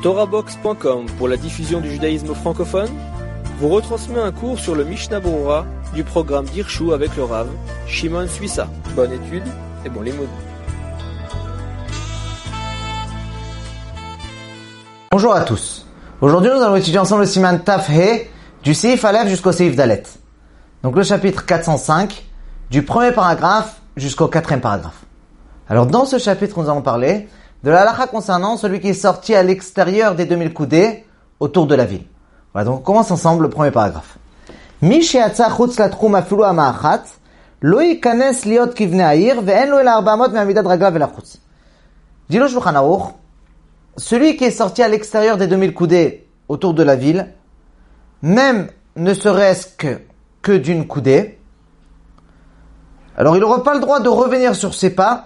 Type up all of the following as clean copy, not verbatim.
TorahBox.com pour la diffusion du judaïsme francophone vous retransmet un cours sur le Mishnah Berurah du programme d'Irshu avec le Rav Shimon Suissa. Bonne étude et bon limoud. Bonjour à tous. Aujourd'hui, nous allons étudier ensemble le Siman Taf He du Seif Aleph jusqu'au Seif Dalet. Donc le chapitre 405 du premier paragraphe jusqu'au quatrième paragraphe. Alors dans ce chapitre, nous allons parler de la halakha concernant celui qui est sorti à l'extérieur des 2000 coudées autour de la ville. Voilà, donc on commence ensemble le premier paragraphe. Mi she'atza chutz latchum afilu ha'ma'achat lo yikanes liot kivnei ha'ir ve'en lo ela 400 me'amidat raglav velachutz. Dit le Shulchan Aruch, celui qui est sorti à l'extérieur des 2000 coudées autour de la ville, même ne serait-ce que d'une coudée, alors il n'aura pas le droit de revenir sur ses pas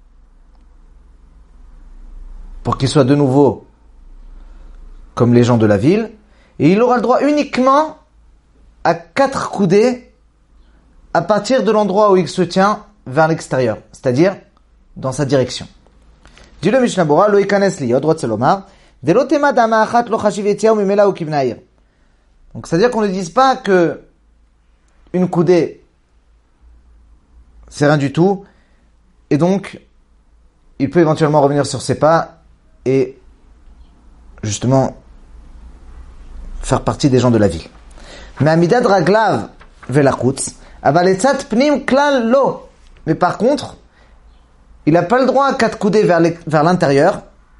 pour qu'il soit de nouveau comme les gens de la ville, et il aura le droit uniquement à 4 coudées à partir de l'endroit où il se tient vers l'extérieur, c'est-à-dire dans sa direction. Dit le Mishnah Berurah, lo ikanes li, droit de se lomar, de lo tema dama achat lo chashiv yetziah mimela ou kivnair. Donc c'est-à-dire qu'on ne dise pas que une coudée c'est rien du tout, et donc il peut éventuellement revenir sur ses pas et justement faire partie des gens de la ville. Mais amidad raglav velachutz, aval etzat pnim klal lo. Mais par contre, il n'a pas le droit à 4 coudées vers l'intérieur.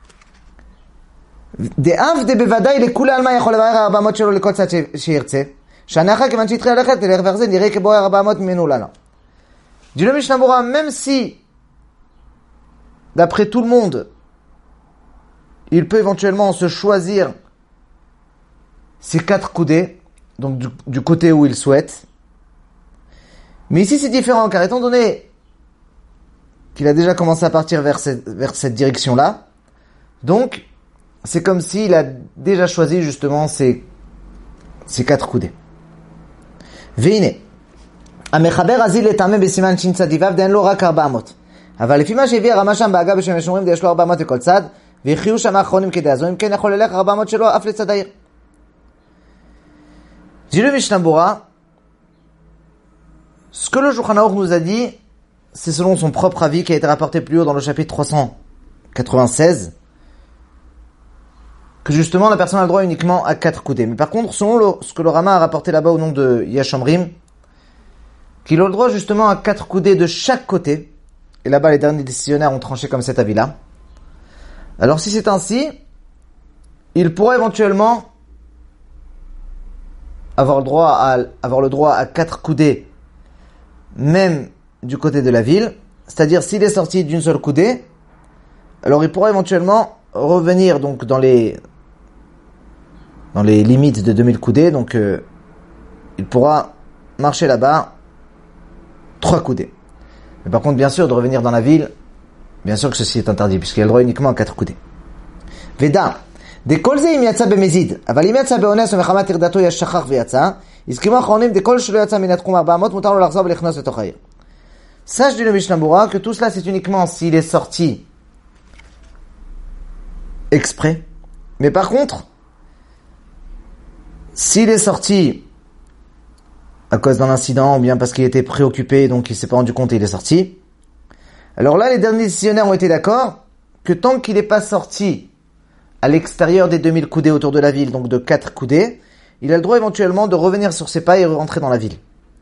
דאף דבוודאי לכולי עלמא יכול לבאר 400 שלו לכל צד שירצה, שהנחה כיוון שהתחיל ללכת לעבר זה נראה כבואר 400 ממנו לנו. Dit le Mishnah Berurah, même si d'après tout le monde il peut éventuellement se choisir ces 4 coudées, donc du côté où il souhaite, mais ici c'est différent, car étant donné qu'il a déjà commencé à partir vers cette direction-là, donc c'est comme s'il a déjà choisi justement ces 4 coudées. Veine המחבר הזיל לטעמם בסימן שין צד יבב דהן לו רק 400. אבל לפי מה שהביא הרמה שם באגב בשמש אומרים יש לו 400 לכל צד, והחיו שם האחרונים כדעה זו, אם כן יכול ללך 400 שלו אף לצד העיר. Dit le Mishnah Berurah, ce que le Shulchan Aruch nous a dit, c'est selon son propre avis qui a été rapporté plus haut dans le chapitre 396, que justement la personne a le droit uniquement à 4 coudées. Mais par contre, selon ce que le Rama a rapporté là-bas au nom de Yesh Omrim, qu'il a le droit justement à 4 coudées de chaque côté, et là-bas les derniers décisionnaires ont tranché comme cet avis-là. Alors si c'est ainsi, il pourra éventuellement avoir le droit à 4 coudées même du côté de la ville, c'est-à-dire s'il est sorti d'une seule coudée, alors il pourra éventuellement revenir donc dans les limites de 2000 coudées, donc il pourra marcher là-bas 3 coudées. Mais par contre, bien sûr, de revenir dans la ville, bien sûr que ceci est interdit, puisqu'il a le droit uniquement à 4 coudées. Veda, דכל זה אם יצא במזיד, אבל אם יצא באונס ומחמת ירדתו יש שכח ויצא, הסכימו האחרונים דכל שלא יצא מן התחום 400, מותר לו לחזור ולכנוס לתוך העיר. Sache dit le Mishnah Berurah que tout cela c'est uniquement s'il est sorti exprès. Mais par contre, s'il est sorti à cause d'un incident ou bien parce qu'il était préoccupé donc il s'est pas rendu compte et il est sorti, alors là les derniers décisionnaires ont été d'accord que tant qu'il n'est pas sorti à l'extérieur des 2000 coudées autour de la ville, donc de 4 coudées, il a le droit éventuellement de revenir sur ses pas et rentrer dans la ville.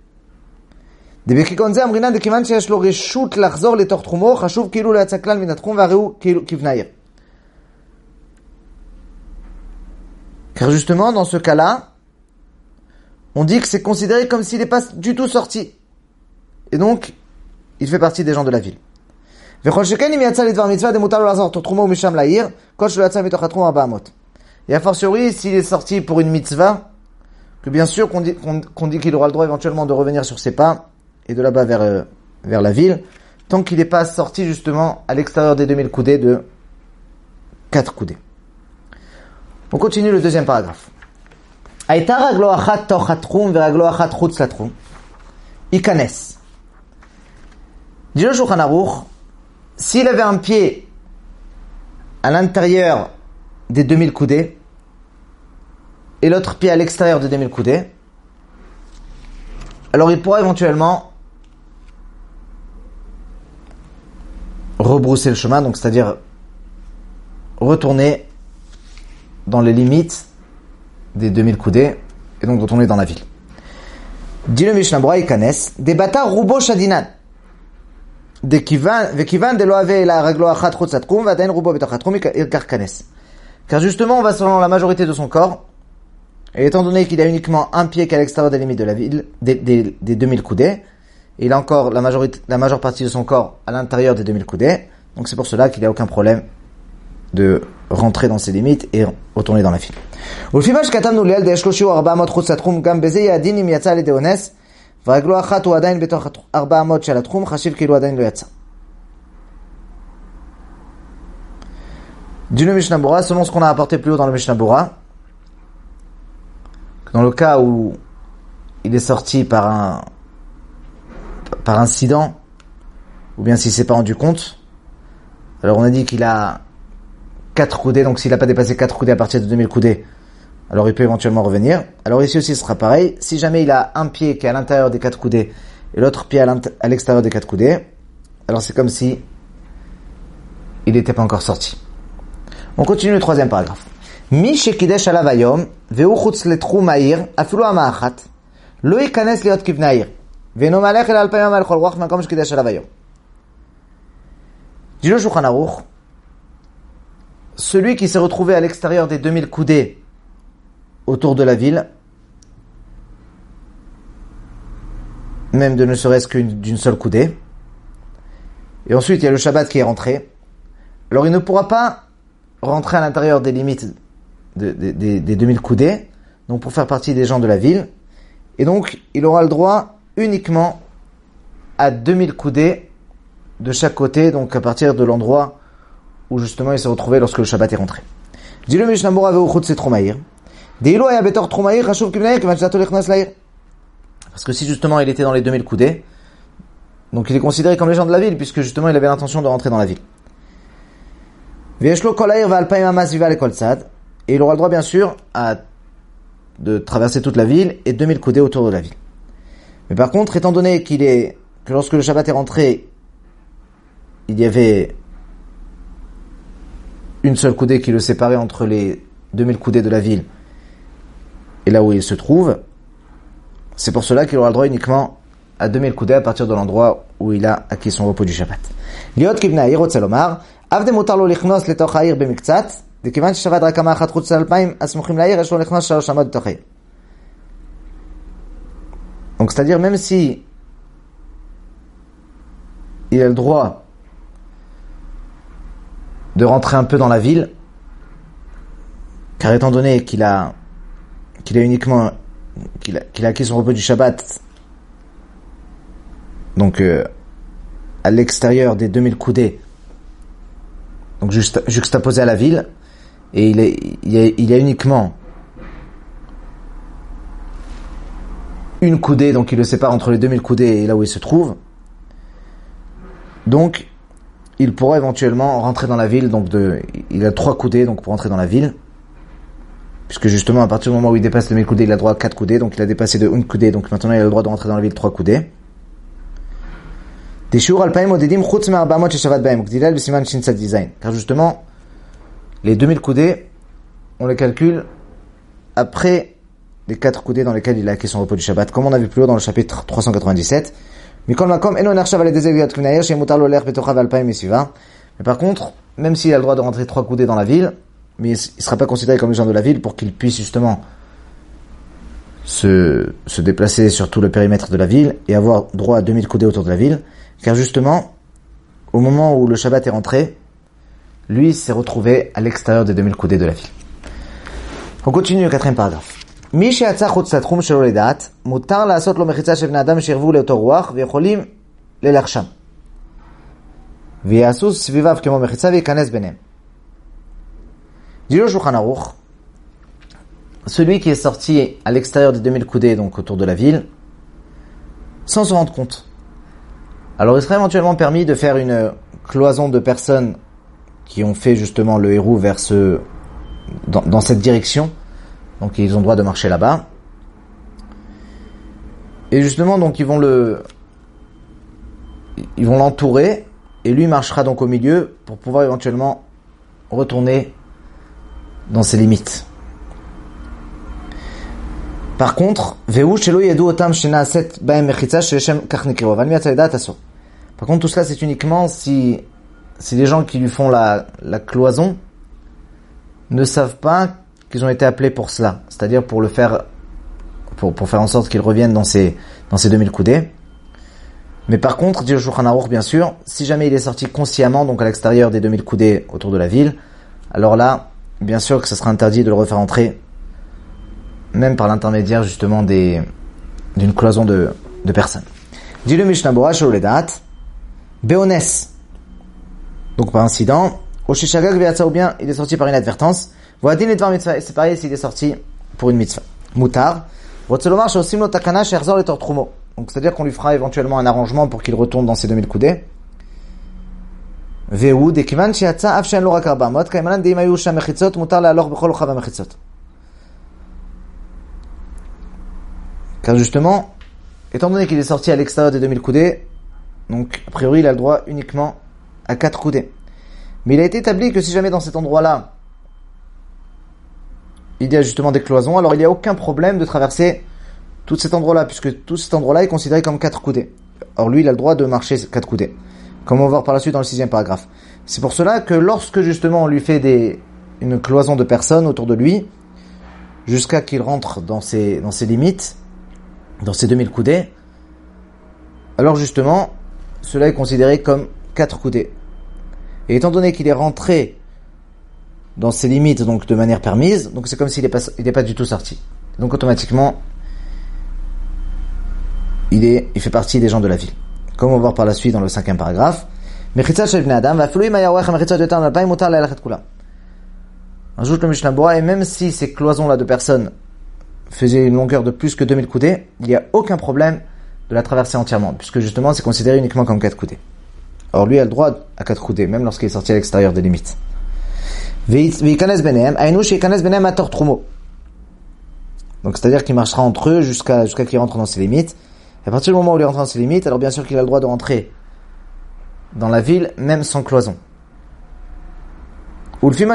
Car justement, dans ce cas-là, on dit que c'est considéré comme s'il n'est pas du tout sorti. Et donc, il fait partie des gens de la ville. Et a fortiori, s'il est sorti pour une mitzvah, que bien sûr qu'on dit qu'il aura le droit éventuellement de revenir sur ses pas, et de là-bas vers la ville, tant qu'il n'est pas sorti justement à l'extérieur des 2000 coudées de 4 coudées. On continue le deuxième paragraphe. Aïta raglo achat toch hatchum veraglo achat chutz latchum. Ikanes. Dit le Shulchan Aruch, s'il avait un pied à l'intérieur des 2000 coudées et l'autre pied à l'extérieur des 2000 coudées, alors il pourra éventuellement rebrousser le chemin, donc c'est-à-dire retourner dans les limites des 2000 coudées et donc retourner dans la ville. Dit le Mishnah Bora Ikanes, des bâtards roubo shadinan. Car justement, on va selon la majorité de son corps, et étant donné qu'il a uniquement un pied qui est à l'extérieur des limites de la ville, des 2000 coudées, et il a encore la majeure partie de son corps à l'intérieur des 2000 coudées, donc c'est pour cela qu'il n'y a aucun problème de rentrer dans ses limites et retourner dans la ville. והרגלו אחת הוא עדיין בתוך 400 של התחום, חשיב כאילו עדיין לא יצא. Dit le Mishnah Bora, selon ce qu'on a apporté plus haut dans le Mishnah Bora, dans le cas où il est sorti par incident, ou bien s'il s'est pas rendu compte, alors on a dit qu'il a 4 coudées, donc s'il n'a pas dépassé 4 coudées à partir de 2000 coudées, alors il peut éventuellement revenir. Alors ici aussi ce sera pareil. Si jamais il a un pied qui est à l'intérieur des 4 coudées et l'autre pied à l'extérieur des 4 coudées, alors c'est comme si il n'était pas encore sorti. On continue le troisième paragraphe. Mi shekidesh alav hayom ve'hu chutz letchum ha'ir afilu ha'ma'achat lo yikanes liot kivnei ha'ir ve'eno malech el 2000 amal chol ruach makom shekidesh alav hayom. Dit le Shulchan Aruch, celui qui s'est retrouvé à l'extérieur des 2000 coudées autour de la ville, même de ne serait-ce d'une seule coudée, et ensuite il y a le Shabbat qui est rentré, alors il ne pourra pas rentrer à l'intérieur des limites des 2000 coudées, donc pour faire partie des gens de la ville, et donc il aura le droit uniquement à 2000 coudées de chaque côté, donc à partir de l'endroit où justement il s'est retrouvé lorsque le Shabbat est rentré. Dit le Mishnah Bora ve'hu chutz letchum ha'ir. Parce que si justement il était dans les 2000 coudées, donc il est considéré comme les gens de la ville, puisque justement il avait l'intention de rentrer dans la ville. Et il aura le droit bien sûr de traverser toute la ville et 2000 coudées autour de la ville. Mais par contre, étant donné que lorsque le Shabbat est rentré, il y avait une seule coudée qui le séparait entre les 2000 coudées de la ville et là où il se trouve, c'est pour cela qu'il aura le droit uniquement à 2000 coudées à partir de l'endroit où il a acquis son repos du Shabbat. Liot kivnei ha'ir רוצה לומר, אף דמותר לו לכנוס לתוך העיר במקצת, וכיוון ששבת רק כמה אחת חוץ ל2000 הסמוכים לעיר, יש לו לכנוס 3 אמות בתוך העיר. Donc c'est-à-dire même si il a le droit de rentrer un peu dans la ville, car étant donné qu'il a acquis son repos du Shabbat, donc à l'extérieur des 2000 coudées, donc juxtaposé à la ville, et il y a uniquement une coudée, donc il le sépare entre les 2000 coudées et là où il se trouve, donc il pourra éventuellement rentrer dans la ville, donc il a 3 coudées donc pour rentrer dans la ville, puisque justement à partir du moment où il dépasse les 1000 coudées, il a le droit à 4 coudées, donc il a dépassé de 1 coudée, donc maintenant il a le droit de rentrer dans la ville 3 coudées. Car justement, les 2000 coudées, on les calcule après les 4 coudées dans lesquelles il a acquis son repos du Shabbat, comme on a vu plus haut dans le chapitre 397. Mais par contre, même s'il a le droit de rentrer 3 coudées dans la ville, mais il ne sera pas considéré comme les gens de la ville pour qu'il puisse justement se déplacer sur tout le périmètre de la ville et avoir droit à 2000 coudées autour de la ville, car justement, au moment où le Shabbat est rentré, lui s'est retrouvé à l'extérieur des 2000 coudées de la ville. On continue le 4e paragraphe. מי שיצא חוץ לתחום שלו לדעת, מותר לעשות לו מחיצה של בני אדם שירבו לאותו רוח ויכולים ללך שם. ויעשו סביביו כמו מחיצה וייכנס ביניהם. Dit le Shulchan Aruch, celui qui est sorti à l'extérieur des 2000 coudées, donc autour de la ville, sans se rendre compte. Alors il serait éventuellement permis de faire une cloison de personnes qui ont fait justement le héros vers ce dans cette direction. Donc ils ont le droit de marcher là-bas. Et justement, donc ils vont l'entourer, et lui marchera donc au milieu pour pouvoir éventuellement retourner dans ses limites. Par contre, par contre, tout cela c'est uniquement si les gens qui lui font la cloison ne savent pas qu'ils ont été appelés pour cela, c'est-à-dire pour faire en sorte qu'ils reviennent dans ces 2000 coudées. Mais par contre, dit le Shulchan Aruch, bien sûr, si jamais il est sorti consciemment, donc à l'extérieur des 2000 coudées autour de la ville, alors là, bien sûr que ce sera interdit de le refaire entrer, même par l'intermédiaire justement d'une cloison de personnes. Dit le Mishnah Bora, Shololedat, Beones, donc par incident, Oshishagag Veatsa, ou bien il est sorti par inadvertance, Voadin et Dvar Mitzvah, c'est pareil s'il est sorti pour une mitzvah. Moutar, Rotselomar, Shosim lo Takana, Sherzor le Tortrumo. Donc c'est-à-dire qu'on lui fera éventuellement un arrangement pour qu'il retourne dans ses 2000 coudées. Ve'u dekivan she'atza af she'en lo rak 400 kaimanan de'im hayu sham mechitzot mutar la'alor bechol chava mechitzot. Car justement, étant donné qu'il est sorti à l'extérieur des 2000 coudées, donc a priori il a le droit uniquement à 4 coudées. Mais il a été établi que si jamais dans cet endroit-là il y a justement des cloisons, alors il n'y a aucun problème de traverser tout cet endroit-là, puisque tout cet endroit-là est considéré comme 4 coudées. Or lui, il a le droit de marcher 4 coudées, comme on va voir par la suite dans le 6e paragraphe. C'est pour cela que lorsque justement on lui fait une cloison de personnes autour de lui, jusqu'à qu'il rentre dans ses limites, dans ses 2000 coudées, alors justement, cela est considéré comme 4 coudées. Et étant donné qu'il est rentré dans ses limites, donc de manière permise, donc c'est comme s'il n'est pas du tout sorti. Donc automatiquement, il fait partie des gens de la ville. Comme on va voir par la suite dans le 5e paragraphe. Ajoute le Mishnah Bora, et même si ces cloisons-là de personnes faisaient une longueur de plus que 2000 coudées, il n'y a aucun problème de la traverser entièrement, puisque justement c'est considéré uniquement comme 4 coudées. Or lui a le droit à 4 coudées, même lorsqu'il est sorti à l'extérieur des limites. Donc c'est-à-dire qu'il marchera entre eux jusqu'à qu'il rentre dans ses limites. Et à partir du moment où il rentre dans ses limites, alors bien sûr qu'il a le droit de rentrer dans la ville, même sans cloison. Et selon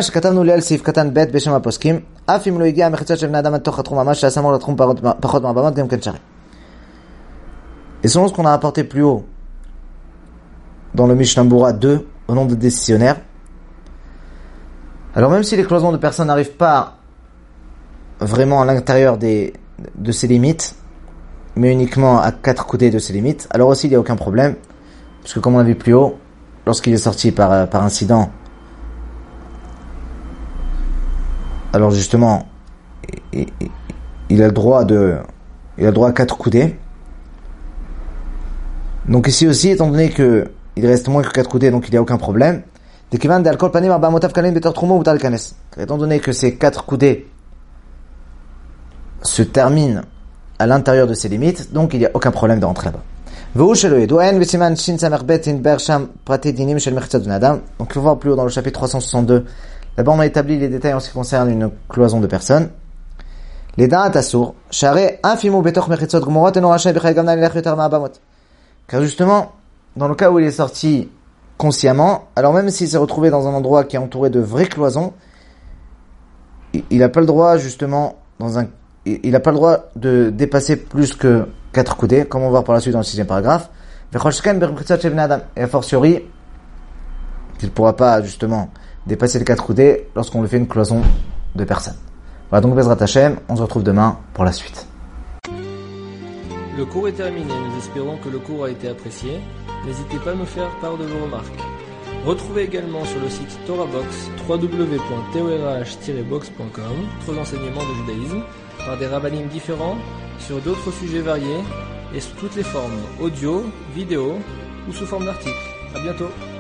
ce qu'on a apporté plus haut dans le Mishnah Bora 2, au nom de décisionnaire, alors même si les cloisons de personnes n'arrivent pas vraiment à l'intérieur de ses limites, mais uniquement à 4 coudées de ses limites, alors aussi il n'y a aucun problème, puisque comme on l'a vu plus haut, lorsqu'il est sorti par incident, alors justement, il a le droit à 4 coudées. Donc ici aussi, étant donné que il reste moins que 4 coudées, donc il n'y a aucun problème. Étant donné que ces 4 coudées se terminent à l'intérieur de ses limites, donc il n'y a aucun problème de rentrer là-bas. Donc il faut voir plus haut dans le chapitre 362. Là-bas on a établi les détails en ce qui concerne une cloison de personnes. Les da'at asur, share afimu betoch mechitzot gmorot eno rashay b'chay gam nalech yoter ma'abamot. Car justement, dans le cas où il est sorti consciemment, alors même s'il s'est retrouvé dans un endroit qui est entouré de vraies cloisons, il n'a pas le droit justement il n'a pas le droit de dépasser plus que 4 coudées, comme on va voir par la suite dans le 6e paragraphe. Et a fortiori, qu'il ne pourra pas justement dépasser les 4 coudées lorsqu'on lui fait une cloison de personnes. Voilà donc Bezrat Hashem, on se retrouve demain pour la suite. Le cours est terminé, nous espérons que le cours a été apprécié. N'hésitez pas à nous faire part de vos remarques. Retrouvez également sur le site TorahBox www.torah-box.com d'autres enseignements de judaïsme par des rabbinim différents sur d'autres sujets variés et sous toutes les formes audio, vidéo ou sous forme d'articles. À bientôt.